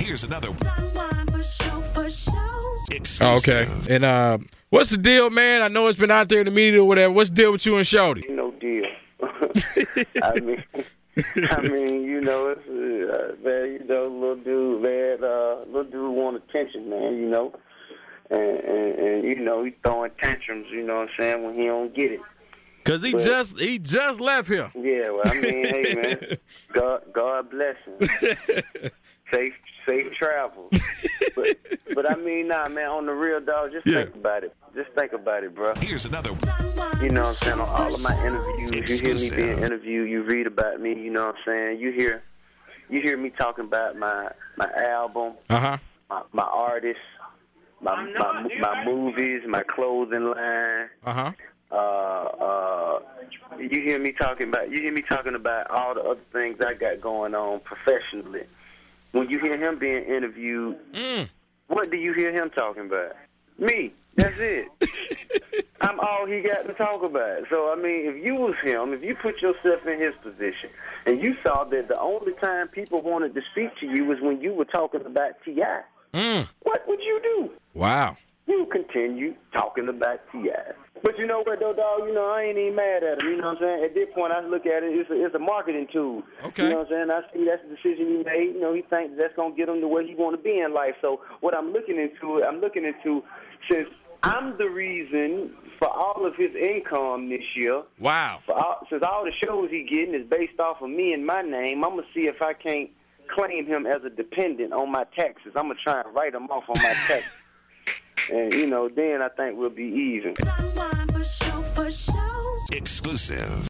Here's another one. Oh, okay. And what's the deal, man? I know it's been out there in the media or whatever. What's the deal with you and Shorty? No deal. I mean, it's man, little dude, man, little dude want attention, man, and he throwing tantrums, you know what I'm saying, when he don't get it. Cause he just left here. Yeah, well, I mean, hey, man, God bless him. Safe travels. But I mean, nah, man, on the real, dog, just think about it. Just think about it, bro. Here's another one. You know what I'm saying? On all of my interviews, you hear me being interviewed, you read about me, you know what I'm saying? You hear me talking about my album, my artists, my movies, my clothing line. You hear me talking about all the other things I got going on professionally. When you hear him being interviewed, what do you hear him talking about? Me. That's it. I'm all he got to talk about. So, I mean, if you was him, if you put yourself in his position, and you saw that the only time people wanted to speak to you was when you were talking about T.I., what would you do? Wow. You continue talking about T.I. But you know what, though, dog? I ain't even mad at him. You know what I'm saying? At this point, I look at it, it's a marketing tool. Okay. You know what I'm saying? I see that's the decision he made. He thinks that's going to get him to where he want to be in life. So what I'm looking into, since I'm the reason for all of his income this year. Wow. Since all the shows he getting is based off of me and my name, I'm going to see if I can't claim him as a dependent on my taxes. I'm going to try and write him off on my taxes. And, then I think we'll be even. Exclusive.